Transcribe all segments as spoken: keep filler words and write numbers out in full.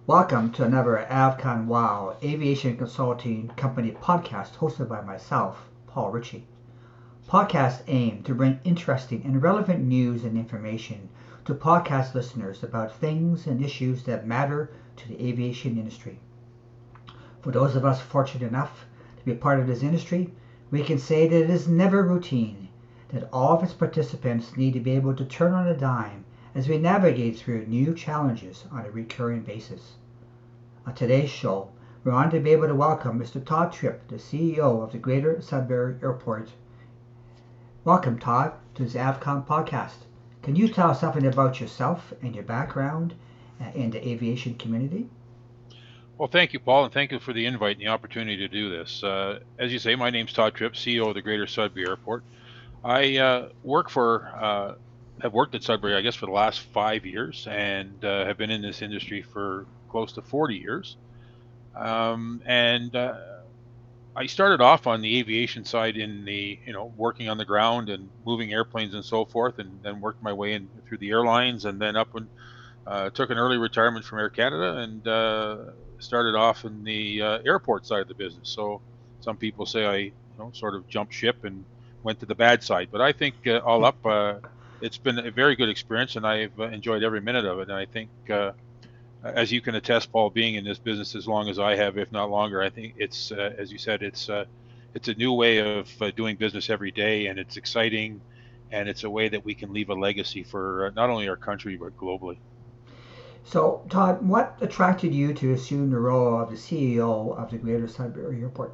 Welcome to another Avcon Wow Aviation Consulting Company podcast hosted by myself, Paul Ritchie. Podcasts aim to bring interesting and relevant news and information to podcast listeners about things and issues that matter to the aviation industry. For those of us fortunate enough to be part of this industry, we can say that it is never routine, that all of its participants need to be able to turn on a dime as we navigate through new challenges on a recurring basis. On today's show, we're honored to be able to welcome Mister Todd Tripp, the C E O of the Greater Sudbury Airport. Welcome, Todd, to this Avcon podcast. Can you tell us something about yourself and your background uh, in the aviation community? Well, thank you, Paul, and thank you for the invite and the opportunity to do this. Uh, as you say, my name's Todd Tripp, C E O of the Greater Sudbury Airport. I uh, work for, uh, have worked at Sudbury, I guess, for the last five years, and uh, have been in this industry for close to forty years. Um, and uh, I started off on the aviation side in the, you know, working on the ground and moving airplanes and so forth, and then worked my way in through the airlines, and then up and uh, took an early retirement from Air Canada and uh, started off in the uh, airport side of the business. So some people say I, you know, sort of jumped ship and went to the bad side, but I think uh, all up, uh, it's been a very good experience, and I've uh, enjoyed every minute of it. And I think, uh, as you can attest, Paul, being in this business as long as I have, if not longer, I think it's, uh, as you said, it's uh, it's a new way of uh, doing business every day, and it's exciting, and it's a way that we can leave a legacy for uh, not only our country but globally. So, Todd, what attracted you to assume the role of the C E O of the Greater Sudbury Airport?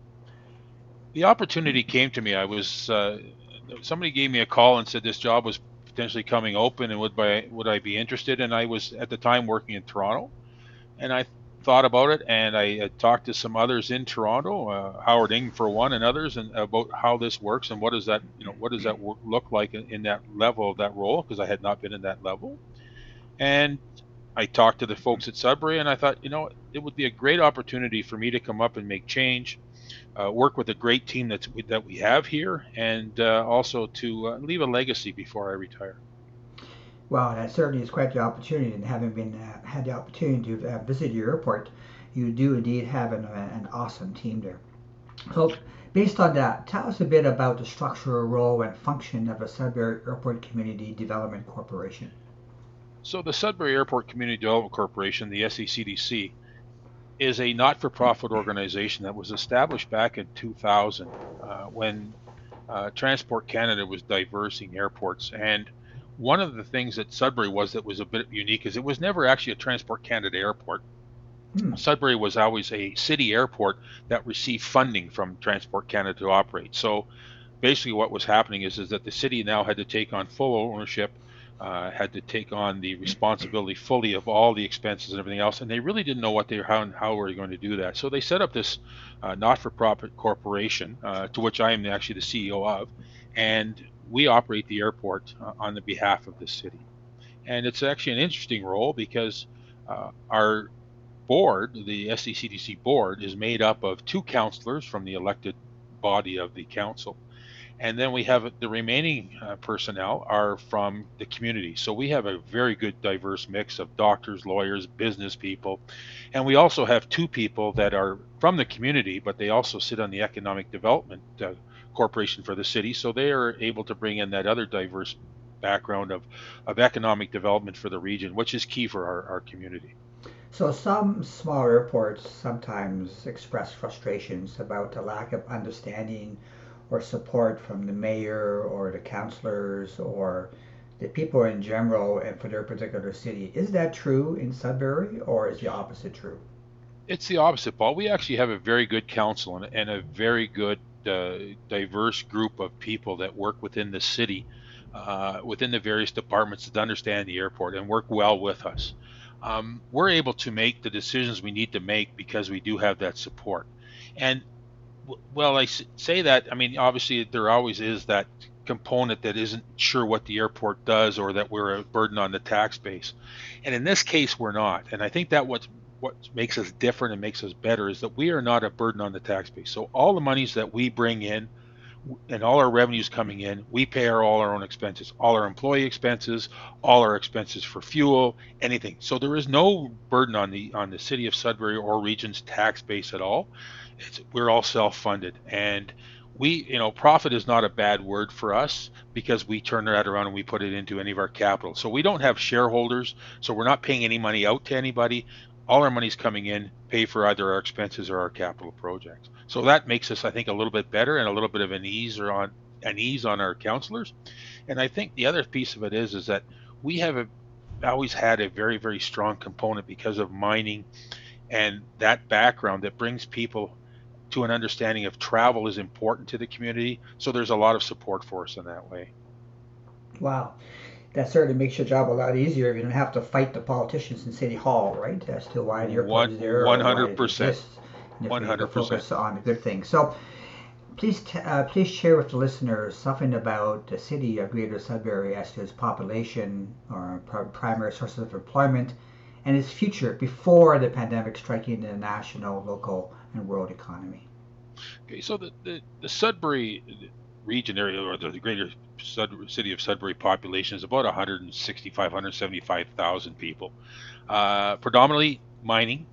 The opportunity came to me. I was uh, somebody gave me a call and said this job was potentially coming open, and would by would I be interested? And I was at the time working in Toronto, and I thought about it, and I uh, talked to some others in Toronto, uh, Howard Ing for one, and others, and about how this works and what does that you know what does that work, look like in, in that level of that role, because I had not been in that level. And I talked to the folks at Sudbury, and I thought, you know, it would be a great opportunity for me to come up and make change, uh, work with a great team that's that we have here, and uh, also to uh, leave a legacy before I retire. Well, that certainly is quite the opportunity, and having been uh, had the opportunity to uh, visit your airport, you do indeed have an, uh, an awesome team there. So, based on that, tell us a bit about the structural role and function of the Sudbury Airport Community Development Corporation. So the Sudbury Airport Community Development Corporation, the S A C D C, is a not-for-profit organization that was established back in two thousand uh, when uh, Transport Canada was diversing airports. And one of the things that Sudbury was that was a bit unique is it was never actually a Transport Canada airport. Hmm. Sudbury was always a city airport that received funding from Transport Canada to operate. So basically what was happening is, is that the city now had to take on full ownership, uh, had to take on the responsibility fully of all the expenses and everything else, and they really didn't know what they how how were they going to do that. So they set up this uh, not-for-profit corporation, uh, to which I am actually the C E O of, and we operate the airport uh, on the behalf of the city. And it's actually an interesting role because uh, our board, the S A C D C board, is made up of two councillors from the elected body of the council, and then we have the remaining uh, personnel are from the community. So we have a very good diverse mix of doctors, lawyers, business people, and we also have two people that are from the community, but they also sit on the economic development uh, corporation for the city. So they are able to bring in that other diverse background of, of economic development for the region, which is key for our, our community. So, some small airports sometimes express frustrations about the lack of understanding or support from the mayor or the councillors or the people in general and for their particular city. Is that true in Sudbury, or is the opposite true? It's the opposite, Paul. We actually have a very good council and, and a very good uh, diverse group of people that work within the city, uh, within the various departments that understand the airport and work well with us. Um, we're able to make the decisions we need to make because we do have that support. And w- well, I s- say that, I mean, obviously there always is that component that isn't sure what the airport does or that we're a burden on the tax base. And in this case, we're not. And I think that what's what makes us different and makes us better is that we are not a burden on the tax base. So all the monies that we bring in, and all our revenues coming in, we pay our, all our own expenses, all our employee expenses, all our expenses for fuel, anything. So there is no burden on the on the city of Sudbury or region's tax base at all. It's, we're all self-funded, and we, you know, profit is not a bad word for us because we turn that around and we put it into any of our capital. So we don't have shareholders, so we're not paying any money out to anybody. All our money's coming in, pay for either our expenses or our capital projects. So that makes us, I think, a little bit better and a little bit of an ease or on an ease on our councillors. And I think the other piece of it is is that we have a, always had a very very strong component because of mining and that background that brings people to an understanding of travel is important to the community. So there's a lot of support for us in that way. Wow. That certainly makes your job a lot easier if you don't have to fight the politicians in City Hall, right? As to why the airport is there or why it exists. And if one hundred percent. Focus on the good things. So please t- uh, please share with the listeners something about the city of Greater Sudbury as to its population or pr- primary sources of employment and its future before the pandemic striking the national, local, and world economy. Okay, so the, the, the Sudbury region area, or the, the greater Sud- city of Sudbury population is about one hundred sixty-five, one hundred seventy-five thousand people. Uh, predominantly mining.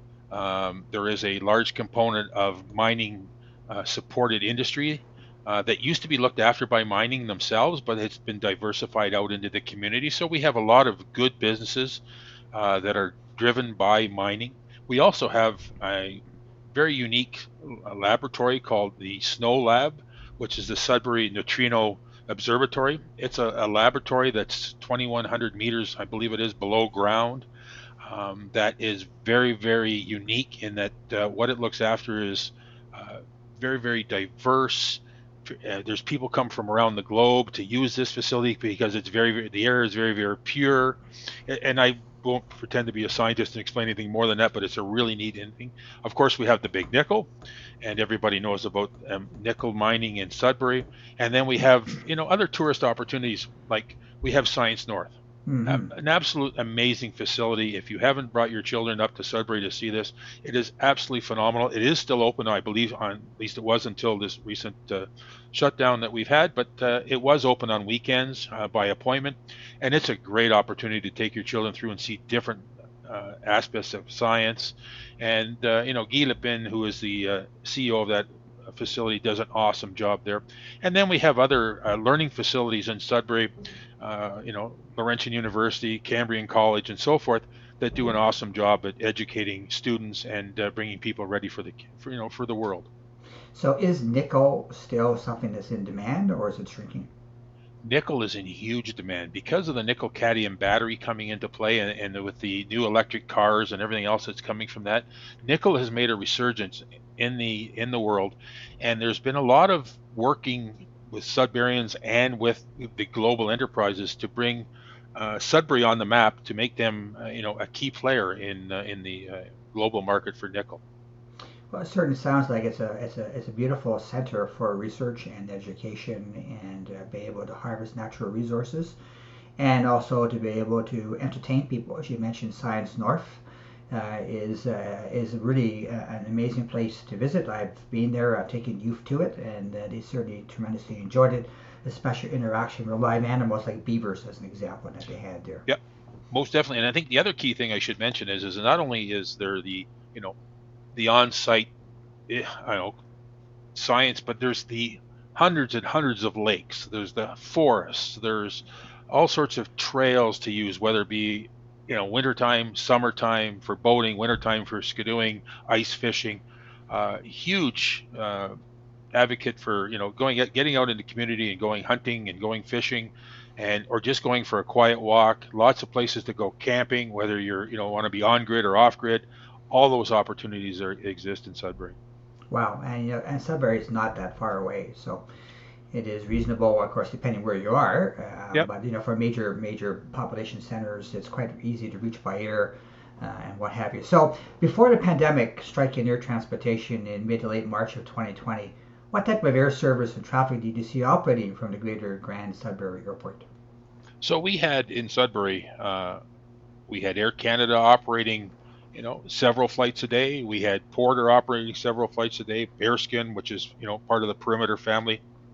Um, there is a large component of mining uh, supported industry uh, that used to be looked after by mining themselves, but it's been diversified out into the community. So we have a lot of good businesses uh, that are driven by mining. We also have a very unique laboratory called the Snow Lab, which is the Sudbury Neutrino Observatory. It's a, a laboratory that's twenty-one hundred meters, I believe it is, below ground. Um, that is very, very unique in that uh, what it looks after is uh, very, very diverse. Uh, there's people come from around the globe to use this facility because it's very, very the air is very, very pure. And I won't pretend to be a scientist and explain anything more than that, but it's a really neat thing. Of course, we have the Big Nickel, and everybody knows about um, nickel mining in Sudbury. And then we have, you know, other tourist opportunities, like we have Science North. Mm-hmm. Um, an absolute amazing facility. If you haven't brought your children up to Sudbury to see this, it is absolutely phenomenal. It is still open, I believe, on at least it was until this recent uh, shutdown that we've had, but uh, it was open on weekends uh, by appointment, and it's a great opportunity to take your children through and see different uh, aspects of science. And uh, you know, Guy Lepin, who is the uh, C E O of that facility, does an awesome job there. And then we have other uh, learning facilities in Sudbury. Uh, you know, Laurentian University, Cambrian College, and so forth, that do an awesome job at educating students and uh, bringing people ready for the, for, you know, for the world. So, is nickel still something that's in demand, or is it shrinking? Nickel is in huge demand because of the nickel cadmium battery coming into play, and, and with the new electric cars and everything else that's coming from that. Nickel has made a resurgence in the in the world, and there's been a lot of working with Sudburyans and with the global enterprises to bring uh, Sudbury on the map, to make them, uh, you know, a key player in uh, in the uh, global market for nickel. Well, it certainly sounds like it's a it's a it's a beautiful center for research and education, and uh, be able to harvest natural resources, and also to be able to entertain people. As you mentioned, Science North uh, is uh, is really uh, an amazing place to visit. I've been there, I've taken youth to it, and uh, they certainly tremendously enjoyed it, especially interaction with live animals like beavers, as an example, that they had there. Yep, most definitely. And I think the other key thing I should mention is is not only is there the, you know, the on-site, I don't know, science, but there's the hundreds and hundreds of lakes. There's the forests. There's all sorts of trails to use, whether it be, you know, wintertime, summertime for boating, wintertime for skidooing, ice fishing. Uh, huge uh, advocate for, you know, going getting out in the community and going hunting and going fishing, and or just going for a quiet walk. Lots of places to go camping, whether you're, you know, want to be on grid or off grid. All those opportunities are, exist in Sudbury. Wow, and you know, and Sudbury is not that far away, so it is reasonable, of course, depending where you are. Uh, Yep. but you know, for major major population centers, it's quite easy to reach by air uh, and what have you. So, before the pandemic striking air transportation in mid to late March of twenty twenty, what type of air service and traffic did you see operating from the Greater Grand Sudbury Airport? So we had in Sudbury, uh, we had Air Canada operating, you know, several flights a day. We had Porter operating several flights a day. Bearskin, which is, you know, part of the Perimeter family,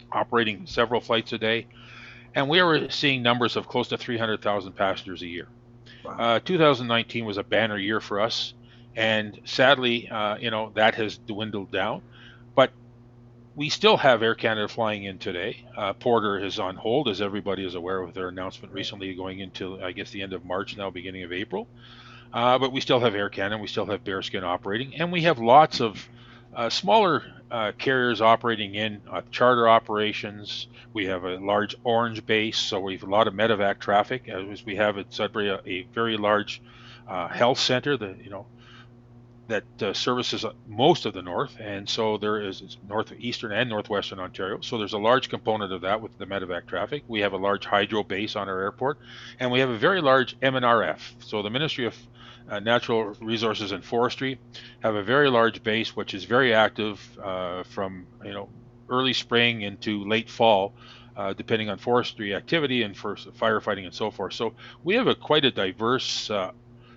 operating several flights a day, and we were seeing numbers of close to three hundred thousand passengers a year. Wow. Uh, two thousand nineteen was a banner year for us, and sadly, uh, you know, that has dwindled down. But we still have Air Canada flying in today. Uh, Porter is on hold, as everybody is aware with their announcement Right. recently going into, I guess, the end of March now, beginning of April. Uh, but we still have Air Canada, we still have Bearskin operating, and we have lots of uh, smaller uh, carriers operating in uh, charter operations. We have a large Orange base, so we have a lot of medevac traffic. As we have at Sudbury a, a very large uh, health center that you know that uh, services most of the north, and so there is northeastern and northwestern Ontario. So there's a large component of that with the medevac traffic. We have a large hydro base on our airport, and we have a very large M N R F. So the Ministry of uh, Natural Resources and Forestry have a very large base, which is very active uh, from you know early spring into late fall. Uh, depending on forestry activity and for firefighting and so forth. So we have a quite a diverse uh,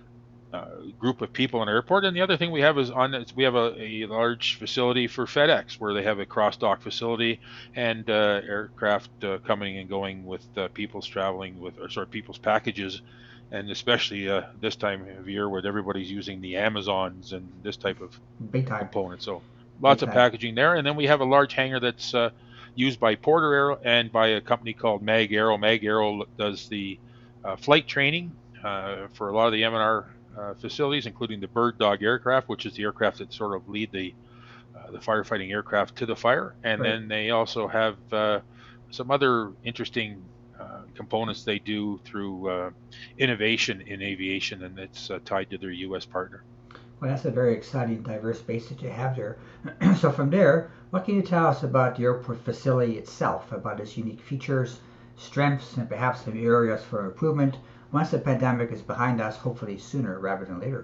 uh, group of people in our airport. And the other thing we have is on we have a, a large facility for FedEx where they have a cross dock facility and uh, aircraft uh, coming and going with uh, people's traveling with or sorry people's packages, and especially uh, this time of year where everybody's using the Amazons and this type of Big time. component. So Big lots of time. packaging there, and then we have a large hangar that's uh, used by Porter Aero and by a company called Mag Aero. Mag Aero does the uh, flight training uh, for a lot of the M N R uh, facilities, including the Bird Dog aircraft, which is the aircraft that sort of lead the uh, the firefighting aircraft to the fire. And Right. then they also have uh, some other interesting uh, components they do through uh, innovation in aviation, and it's uh, tied to their U S partner. Well, that's a very exciting, diverse base that you have there. So from there, what can you tell us about the airport facility itself, about its unique features, strengths, and perhaps some areas for improvement once the pandemic is behind us, hopefully sooner rather than later?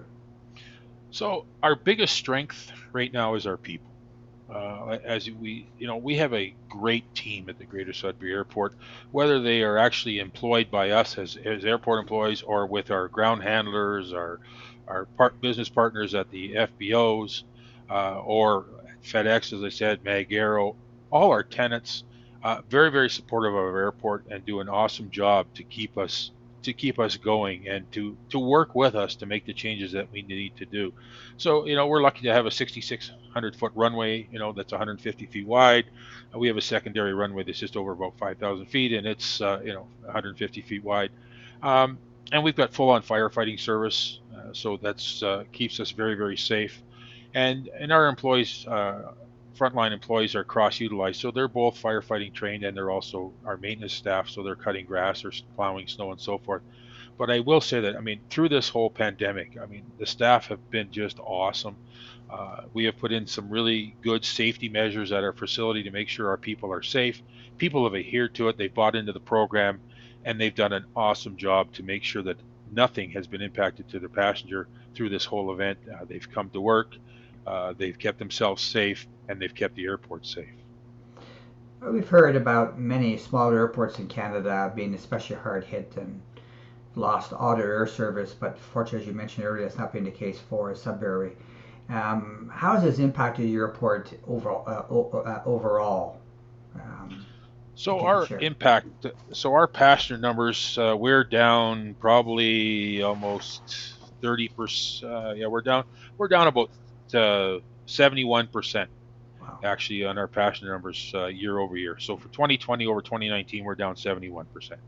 So our biggest strength right now is our people. Uh, as we, you know, we have a great team at the Greater Sudbury Airport, whether they are actually employed by us as, as airport employees or with our ground handlers, our our part, business partners at the F B Os, uh, or FedEx, as I said, Mag Aero, all our tenants, uh, very very supportive of our airport and do an awesome job to keep us to keep us going and to to work with us to make the changes that we need to do. So, you know, we're lucky to have a sixty-six hundred foot runway, you know, that's one hundred fifty feet wide. Uh, we have a secondary runway that's just over about five thousand feet, and it's, uh, you know, one hundred fifty feet wide. Um, and we've got full on firefighting service, uh, so that's uh, keeps us very, very safe. And and our employees, uh, frontline employees, are cross utilized, so they're both firefighting trained and they're also our maintenance staff, so they're cutting grass or plowing snow and so forth. But I will say that, I mean, through this whole pandemic, I mean, the staff have been just awesome. Uh, we have put in some really good safety measures at our facility to make sure our people are safe. People have adhered to it, they've bought into the program, and they've done an awesome job to make sure that nothing has been impacted to the passenger through this whole event. Uh, they've come to work, uh, they've kept themselves safe, and they've kept the airport safe. We've heard about many smaller airports in Canada being especially hard hit and lost all their air service, but fortunately, as you mentioned earlier, that's not been the case for Sudbury. Um, how has this impacted your airport overall? Uh, uh, overall, um, So if you can our share. impact, so our passenger numbers, uh, we're down probably almost thirty percent. Uh, yeah, we're down, we're down about uh, seventy-one percent Wow. actually on our passenger numbers uh, year over year. So for twenty twenty over twenty nineteen, we're down seventy-one percent.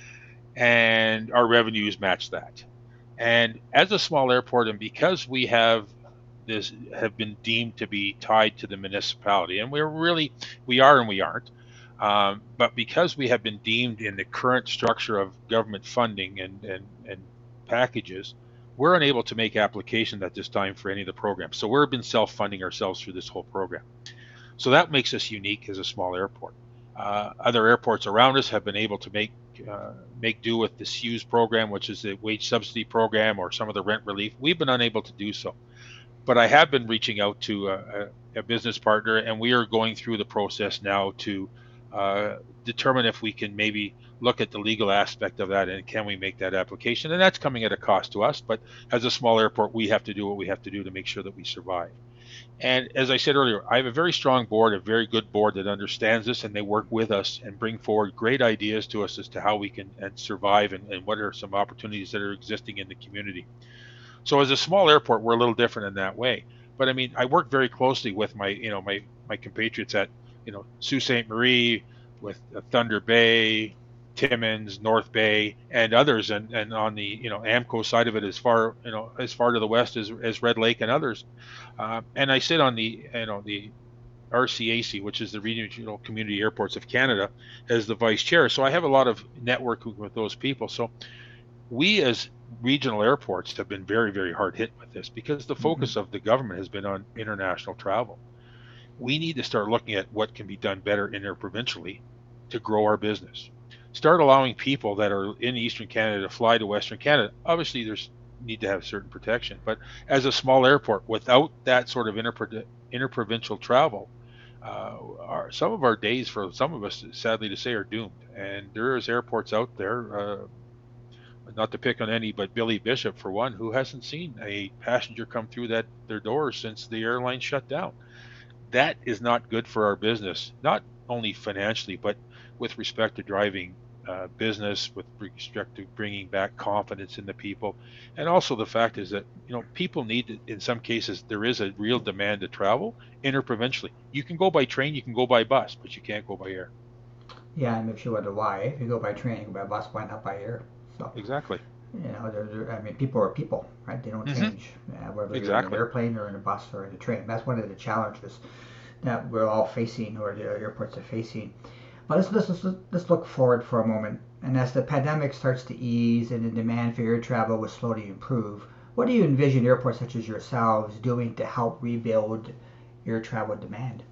And our revenues match that. And as a small airport, and because we have this have been deemed to be tied to the municipality, and we're really we are and we aren't. Um, but because we have been deemed in the current structure of government funding and, and, and packages, we're unable to make applications at this time for any of the programs. So we've been self-funding ourselves through this whole program. So that makes us unique as a small airport. Uh, other airports around us have been able to make uh, make do with the C U S program, which is the wage subsidy program, or some of the rent relief. We've been unable to do so. But I have been reaching out to a, a business partner, and we are going through the process now to uh, determine if we can maybe look at the legal aspect of that and can we make that application. And that's coming at a cost to us, but as a small airport, we have to do what we have to do to make sure that we survive. And as I said earlier, I have a very strong board, a very good board that understands this, and they work with us and bring forward great ideas to us as to how we can and survive and, and what are some opportunities that are existing in the community. So as a small airport, we're a little different in that way. But I mean, I work very closely with my, you know, my my compatriots at, you know, Sault Ste. Marie, with uh, Thunder Bay, Timmins, North Bay, and others, and, and on the, you know, AMCO side of it, as far, you know, as far to the west as, as Red Lake and others. Uh, and I sit on the, you know, the R C A C, which is the Regional Community Airports of Canada, as the vice chair. So I have a lot of networking with those people. So we as regional airports have been very, very hard hit with this because the Mm-hmm. focus of the government has been on international travel. We need to start looking at what can be done better interprovincially to grow our business. Start allowing people that are in Eastern Canada to fly to Western Canada. Obviously, there's need to have certain protection, but as a small airport, without that sort of interpro- interprovincial travel, uh, our, some of our days for some of us, sadly to say, are doomed. And there is airports out there, uh, not to pick on any, but Billy Bishop for one, who hasn't seen a passenger come through that their doors since the airline shut down. That is not good for our business, not only financially, but with respect to driving uh, business, with respect to bringing back confidence in the people. And also the fact is that, you know, people need to, in some cases, there is a real demand to travel interprovincially. You can go by train, you can go by bus, but you can't go by air. Yeah, and if you wonder why, if you go by train, you go by bus, why not by air? So, Exactly. you know, they're, they're, I mean, people are people, right? They don't Hmm. change, uh, whether you're in an Exactly. airplane or in a bus or in a train. That's one of the challenges that we're all facing, or the airports are facing. But let's, let's, let's, let's look forward for a moment. And as the pandemic starts to ease and the demand for air travel will slowly improve, what do you envision airports such as yourselves doing to help rebuild air travel demand?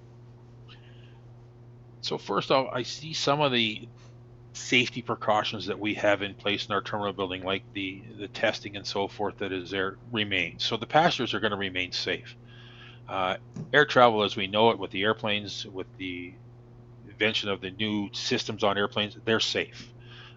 So first off, I see some of the safety precautions that we have in place in our terminal building, like the the testing and so forth that is there, remains. So the passengers are going to remain safe. Uh, Air travel, as we know it, with the airplanes, with the invention of the new systems on airplanes, they're safe.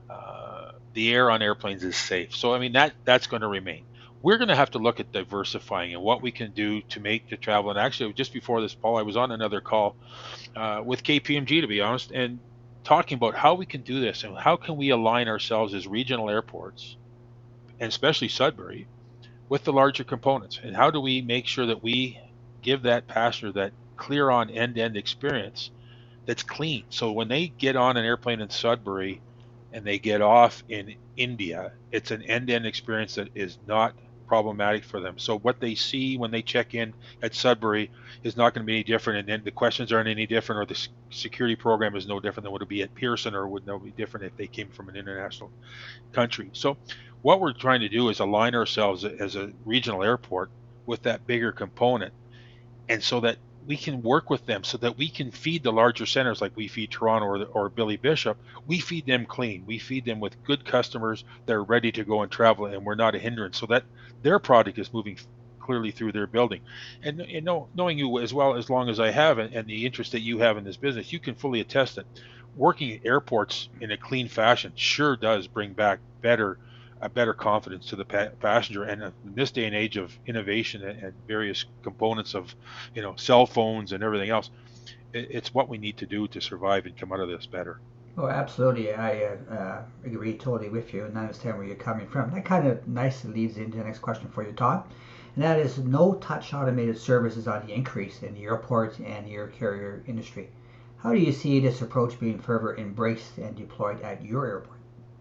Uh, the air on airplanes is safe. So I mean that that's going to remain. We're going to have to look at diversifying and what we can do to make the travel. And actually, just before this, Paul, I was on another call uh, with K P M G, to be honest, and talking about how we can do this and how can we align ourselves as regional airports, and especially Sudbury, with the larger components, and how do we make sure that we give that passenger that clear on end-to-end experience that's clean. So when they get on an airplane in Sudbury and they get off in India, it's an end-to-end experience that is not problematic for them. So what they see when they check in at Sudbury is not going to be any different, and then the questions aren't any different, or the security program is no different than what it would be at Pearson, or would no be different if they came from an international country. So what we're trying to do is align ourselves as a regional airport with that bigger component, and so that we can work with them so that we can feed the larger centers like we feed Toronto or, or Billy Bishop. We feed them clean. We feed them with good customers that are ready to go and travel, and we're not a hindrance, so that their product is moving clearly through their building. And, and know, knowing you as well as long as I have, and, and the interest that you have in this business, you can fully attest that working at airports in a clean fashion sure does bring back better a better confidence to the pa- passenger. And in this day and age of innovation and, and various components of, you know, cell phones and everything else, it, it's what we need to do to survive and come out of this better. Oh, absolutely. I uh, uh, agree totally with you and understand where you're coming from. That kind of nicely leads into the next question for you, Todd. And that is no touch automated services on the increase in the airport and the air carrier industry. How do you see this approach being further embraced and deployed at your airport?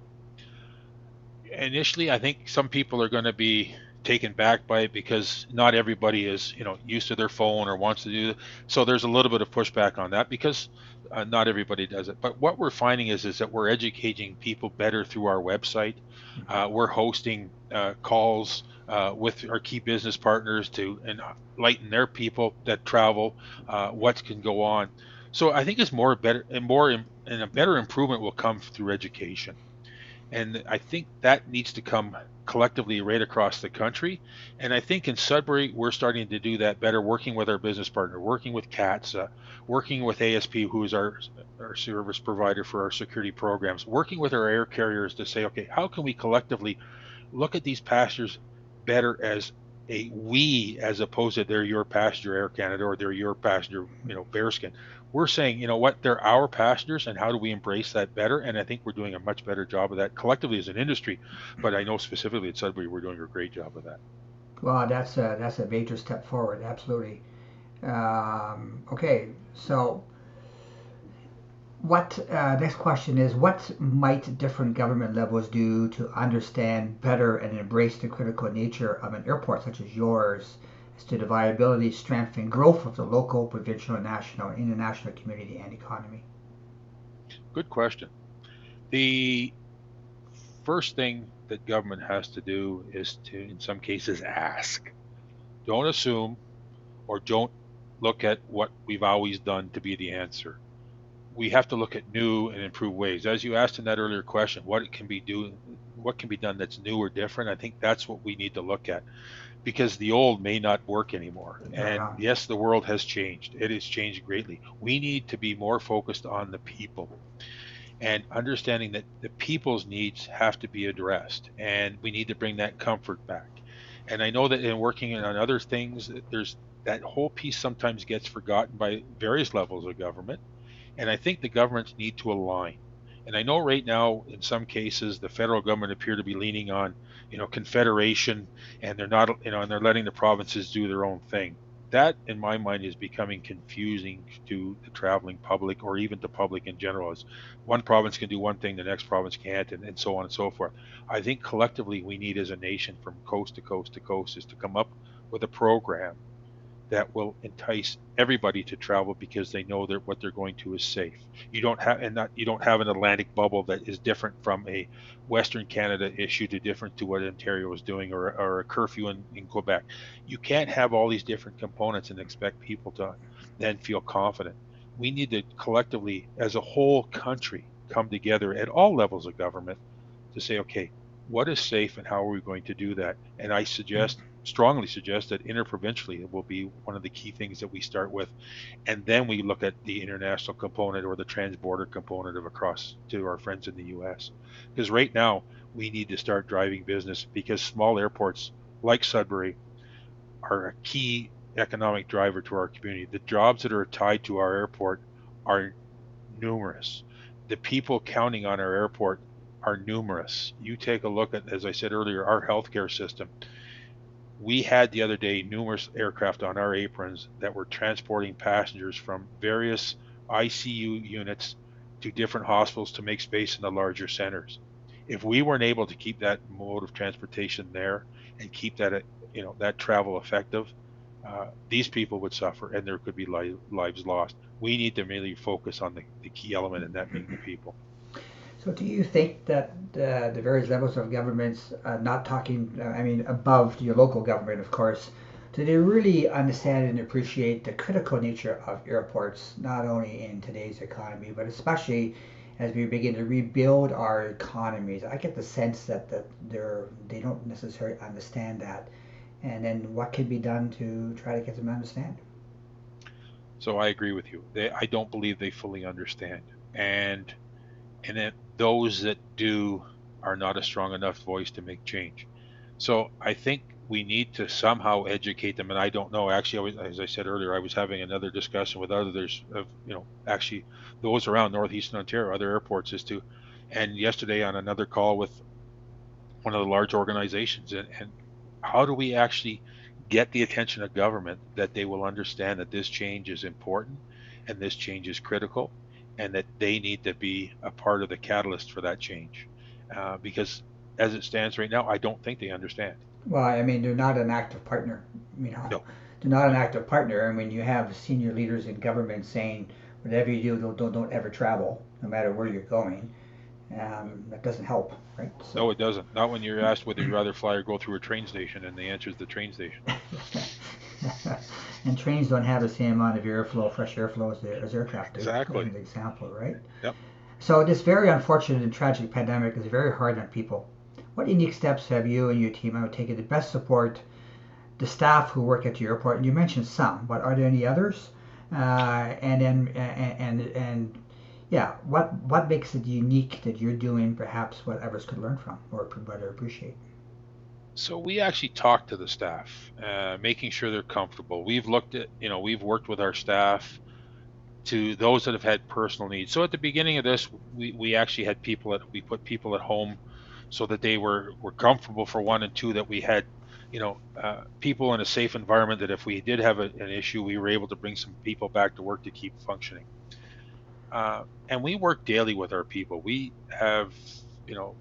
Initially, I think some people are going to be taken back by it because not everybody is, you know, used to their phone or wants to do it. So there's a little bit of pushback on that because uh, not everybody does it. But what we're finding is is that we're educating people better through our website. Uh, we're hosting uh, calls uh, with our key business partners to enlighten their people that travel uh, what can go on. So I think it's more better and more and a better improvement will come through education. And I think that needs to come collectively right across the country. And I think in Sudbury, we're starting to do that better, working with our business partner, working with CATS, uh, working with A S P, who is our, our service provider for our security programs, working with our air carriers to say, okay, how can we collectively look at these passengers better as a we as opposed to they're your passenger Air Canada or they're your passenger, you know, Bearskin. We're saying, you know what, they're our passengers, and how do we embrace that better? And I think we're doing a much better job of that collectively as an industry. But I know specifically at Sudbury, we're doing a great job of that. Well, that's a, that's a major step forward. Absolutely. Um, okay, so what uh, next question is what might different government levels do to understand better and embrace the critical nature of an airport such as yours as to the viability, strength, and growth of the local, provincial, national, and international community and economy? Good question. The first thing that government has to do is to, in some cases, ask. Don't assume or don't look at what we've always done to be the answer. We have to look at new and improved ways. As you asked in that earlier question, what it can be do, what can be done that's new or different. I think that's what we need to look at because the old may not work anymore. Right And on. yes, the world has changed. It has changed greatly. We need to be more focused on the people and understanding that the people's needs have to be addressed, and we need to bring that comfort back. And I know that in working on other things, there's that whole piece sometimes gets forgotten by various levels of government, and I think the governments need to align. And I know right now, in some cases, the federal government appear to be leaning on, you know, confederation, and they're not, you know, and they're letting the provinces do their own thing. That, in my mind, is becoming confusing to the traveling public or even to public in general. As one province can do one thing, the next province can't, and, and so on and so forth. I think collectively we need, as a nation, from coast to coast to coast, is to come up with a program that will entice everybody to travel because they know that what they're going to is safe. You don't have and not you don't have an Atlantic bubble that is different from a Western Canada issue to different to what Ontario is doing or, or a curfew in, in Quebec. You can't have all these different components and expect people to then feel confident. We need to collectively, as a whole country, come together at all levels of government to say, okay, what is safe and how are we going to do that? And I suggest, strongly suggest that interprovincially it will be one of the key things that we start with. And then we look at the international component or the transborder component of across to our friends in the U S. Because right now we need to start driving business because small airports like Sudbury are a key economic driver to our community. The jobs that are tied to our airport are numerous. The people counting on our airport are numerous. You take a look at, as I said earlier, our healthcare system. We had the other day numerous aircraft on our aprons that were transporting passengers from various I C U units to different hospitals to make space in the larger centers. If we weren't able to keep that mode of transportation there and keep that, uh, you know, that travel effective, uh, these people would suffer and there could be li- lives lost. We need to really focus on the, the key element, and that being the people. So, do you think that uh, the various levels of governments, uh, not talking, uh, I mean, above your local government, of course, do they really understand and appreciate the critical nature of airports, not only in today's economy, but especially as we begin to rebuild our economies? I get the sense that, that they're, they don't necessarily understand that. And then what can be done to try to get them to understand? So I agree with you. They, I don't believe they fully understand, and and that those that do are not a strong enough voice to make change. So I think we need to somehow educate them. And I don't know. Actually, I was, as I said earlier, I was having another discussion with others of, you know, actually those around northeastern Ontario, other airports, as to, and yesterday on another call with one of the large organizations, and, and how do we actually get the attention of government that they will understand that this change is important and this change is critical and that they need to be a part of the catalyst for that change, uh, because as it stands right now I don't think they understand. Well, I mean, they're not an active partner. You know, No. they're not an active partner. And when you have senior leaders in government saying, whatever you do, don't, don't, don't ever travel, no matter where you're going, um, that doesn't help, right? No, So, it doesn't. Not when you're asked whether you'd rather fly or go through a train station and the answer is the train station. and trains don't have the same amount of airflow, fresh airflow as, the, as aircraft do, as Exactly. an example, right? Yep. So, this very unfortunate and tragic pandemic is very hard on people. What unique steps have you and your team taken to best support the staff who work at the airport? And you mentioned some, but are there any others? Uh, and then and, and and yeah, what what makes it unique that you're doing? Perhaps what others could learn from or better appreciate. So we actually talk to the staff, uh, making sure they're comfortable. We've looked at, you know, we've worked with our staff to those that have had personal needs. So at the beginning of this, we, we actually had people that we put people at home so that they were, were comfortable for one, and two, that we had, you know, uh, people in a safe environment that if we did have a, an issue, we were able to bring some people back to work to keep functioning. Uh, and we work daily with our people. We have, you know,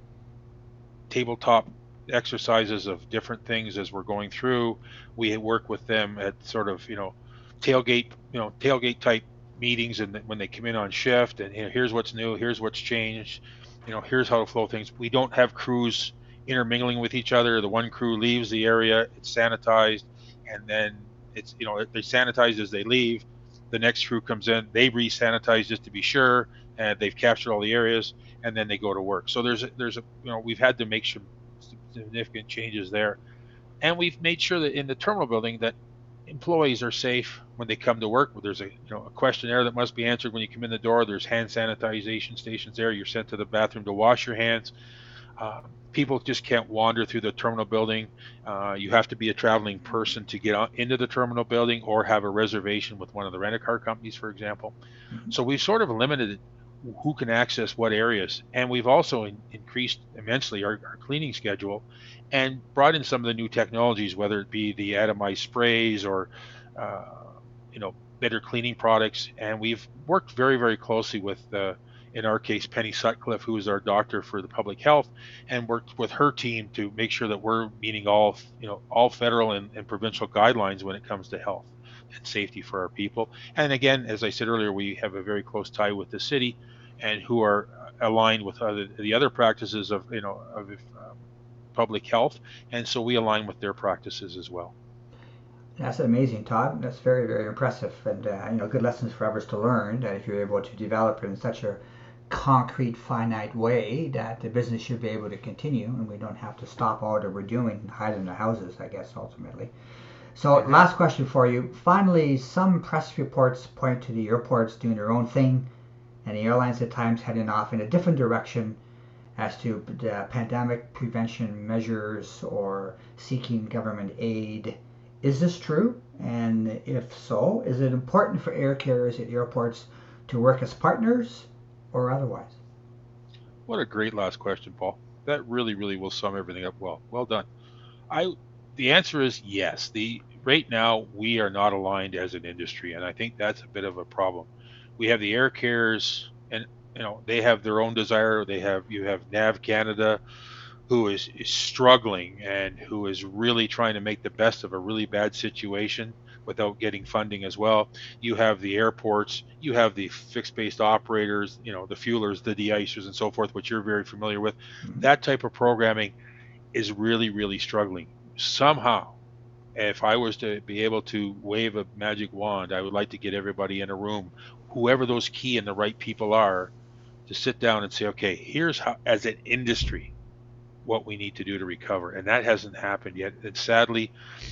tabletop exercises of different things as we're going through. We work with them at sort of, you know, tailgate, you know, tailgate type meetings, and when they come in on shift, and you know, here's what's new, here's what's changed, you know, here's how to flow things. We don't have crews intermingling with each other. The one crew leaves the area, it's sanitized, and then it's, you know, they sanitize as they leave. The next crew comes in, they re-sanitize just to be sure, and they've captured all the areas, and then they go to work. So there's a, there's a, you know, we've had to make some significant changes there, and we've made sure that in the terminal building that employees are safe when they come to work. There's a, you know, a questionnaire that must be answered when you come in the door. There's hand sanitization stations there. You're sent to the bathroom to wash your hands. Uh, People just can't wander through the terminal building. Uh, you have to be a traveling person to get on, into the terminal building, or have a reservation with one of the rent-a-car companies, for example. Mm-hmm. So we've sort of limited who can access what areas, and we've also in, increased immensely our, our cleaning schedule, and brought in some of the new technologies, whether it be the atomized sprays or uh, you know, better cleaning products. And we've worked very, very closely with uh, in our case, Penny Sutcliffe, who is our doctor for the public health, and worked with her team to make sure that we're meeting all, you know, all federal and, and provincial guidelines when it comes to health and safety for our people. And again, as I said earlier, we have a very close tie with the city, and who are aligned with other, the other practices of, you know, of um, public health, and so we align with their practices as well. That's amazing, Todd. That's very, very impressive, and uh, you know, good lessons for others to learn. That if you're able to develop it in such a concrete, finite way, that the business should be able to continue, and we don't have to stop all that we're doing and hide in the houses, I guess, ultimately. So, Mm-hmm. last question for you. Finally, some press reports point to the airports doing their own thing, and the airlines at times heading off in a different direction as to uh, pandemic prevention measures or seeking government aid. Is this true? And if so, is it important for air carriers at airports to work as partners or otherwise? What a great last question, Paul. That really, really will sum everything up well. Well done. I The answer is yes. The Right now we are not aligned as an industry, and I think that's a bit of a problem. We have the air carriers, and you know, they have their own desire. They have You have Nav Canada, who is, is struggling and who is really trying to make the best of a really bad situation without getting funding as well. You have the airports, you have the fixed based operators, you know, the fuelers, the de-icers, and so forth, which you're very familiar with. Mhm. That type of programming is really, really struggling. Somehow, if I was to be able to wave a magic wand, I would like to get everybody in a room, whoever those key and the right people are, to sit down and say, okay, here's how, as an industry, what we need to do to recover. And that hasn't happened yet. And sadly,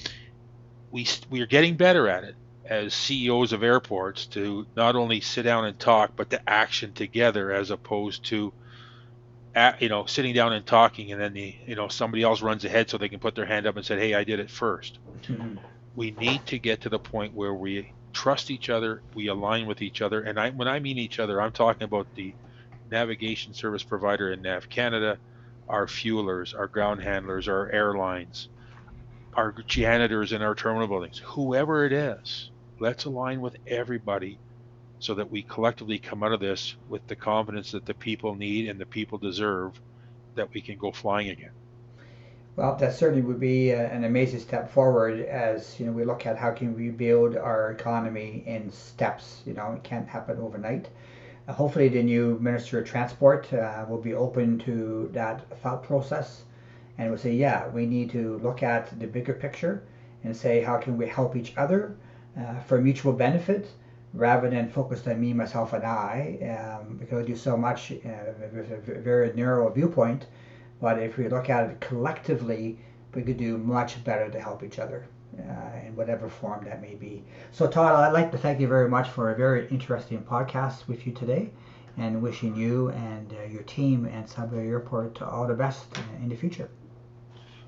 we we are getting better at it as C E Os of airports, to not only sit down and talk, but to action together, as opposed to at, you know, sitting down and talking, and then the you know, somebody else runs ahead so they can put their hand up and say, hey, I did it first. Mhm. We need to get to the point where we trust each other, we align with each other. And I when I mean each other, I'm talking about the navigation service provider in Nav Canada, our fuelers, our ground handlers, our airlines, our janitors in our terminal buildings, whoever it is. Let's align with everybody so that we collectively come out of this with the confidence that the people need and the people deserve, that we can go flying again. Well, that certainly would be uh, an amazing step forward as you know we look at how can we build our economy in steps. You know, it can't happen overnight. Uh, hopefully, the new Minister of Transport uh, will be open to that thought process and will say, yeah, we need to look at the bigger picture and say how can we help each other uh, for mutual benefit rather than focused on me, myself, and I, um, because we do so much uh, with a very narrow viewpoint. But if we look at it collectively, we could do much better to help each other uh, in whatever form that may be. So, Todd, I'd like to thank you very much for a very interesting podcast with you today, and wishing you and uh, your team and Sudbury Airport all the best in the future.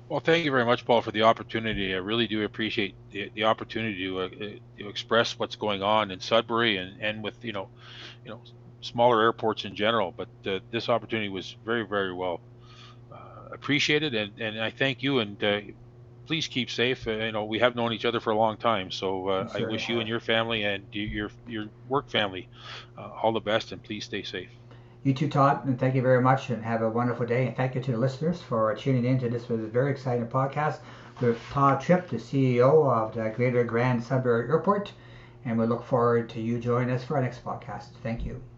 Well, thank you very much, Paul, for the opportunity. I really do appreciate the, the opportunity to, uh, uh, to express what's going on in Sudbury and, and with you know you know smaller airports in general. But uh, this opportunity was very very well uh, appreciated, and, and I thank you. And uh, please keep safe. Uh, you know we have known each other for a long time, so We uh, I certainly wish you have. and your family and y- your your work family uh, all the best, and please stay safe. You too, Todd, and thank you very much, and have a wonderful day. And thank you to the listeners for tuning in to this was a very exciting podcast with Todd Tripp, the C E O of the Greater Grand Sudbury Airport. And we look forward to you joining us for our next podcast. Thank you.